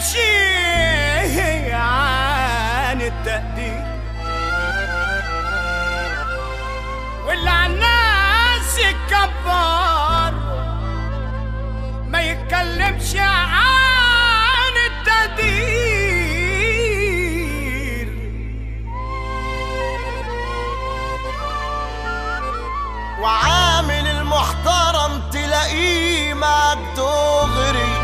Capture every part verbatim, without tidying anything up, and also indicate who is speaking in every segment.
Speaker 1: يتكلمش عن التقدير، واللي على الناس يتكبر ما يتكلمش عن التقدير.
Speaker 2: وعامل المحترم تلاقيه معك دغري،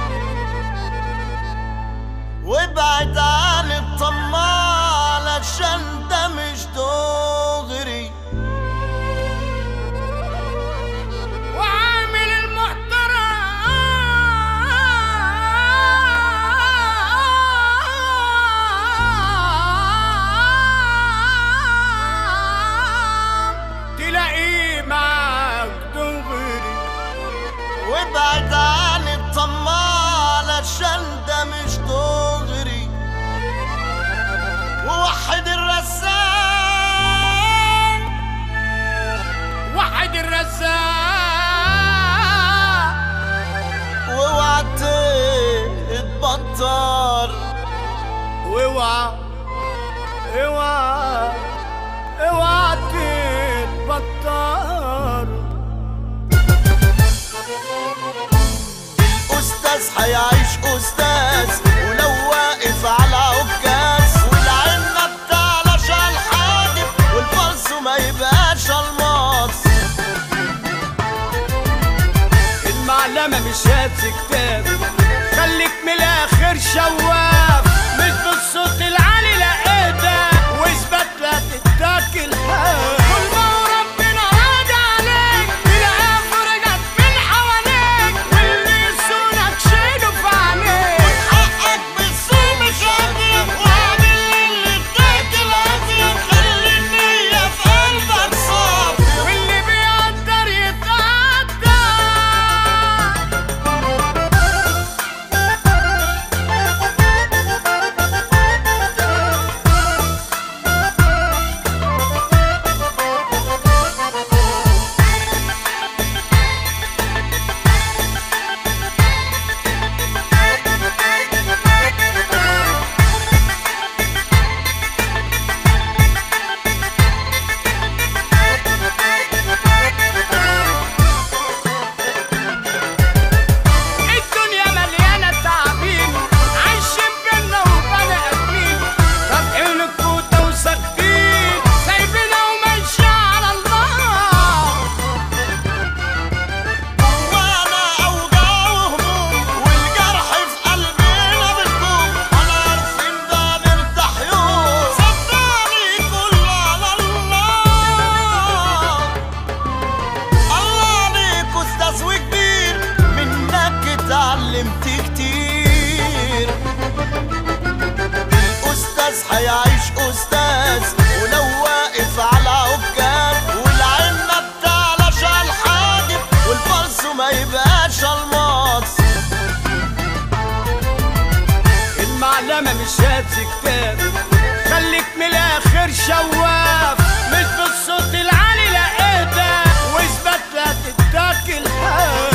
Speaker 2: وابعد عن الطماع علشان ده مش دغري.
Speaker 1: وعامل المحترم تلاقيه معك دغري،
Speaker 2: وابعد عن الطماع علشان ده مش دغري. ووحد الرزاق،
Speaker 1: وحد الرزاق،
Speaker 2: واوعى تتبطر،
Speaker 1: واوعى اوعى اوعى تتبطر.
Speaker 2: الأستاذ هيعيش أستاذ ولو واقف على عكاز، والعمة بتعلش على الحاجب والفرس ما يبقاش الماس.
Speaker 1: المعلمة مش هات كتاب، خليك من الآخر شواف، مش بالصوت العالي لا اهدى واثبت لا تتاكل هاب. كل ما ربنا راضي عليك تلاقيها فرجت من حواليك، واللي يصونك شيله في عينيك.
Speaker 2: حقك بالصوم مش قادر، واعمل اللي اداك العافية، خلي النية في قلبك صافية.
Speaker 1: واللي بيقدر يتقدر. الدنيا مليانة تعابين عايشين بينا وبني آدمين، فاتحين الكوتة وساكتين سايبينها وماشية على الله.
Speaker 2: وانا اوجع وهموم والجرح في قلبنا بتكون، انا عارفين ده نرتاح يوم، صدقني كله على الله. الله عليك استاذ وكبير، منك اتعلمت كتير. الاستاذ هيعيش استاذ ولو واقف على عكاز، والعمة بتعلش على الحاجب والفرس ما يبقاش الماس.
Speaker 1: المعلمة مش هات كتاب، خليك من الآخر شواف، مش بالصوت العالي لا اهدى واثبت لا تتاكل هاب.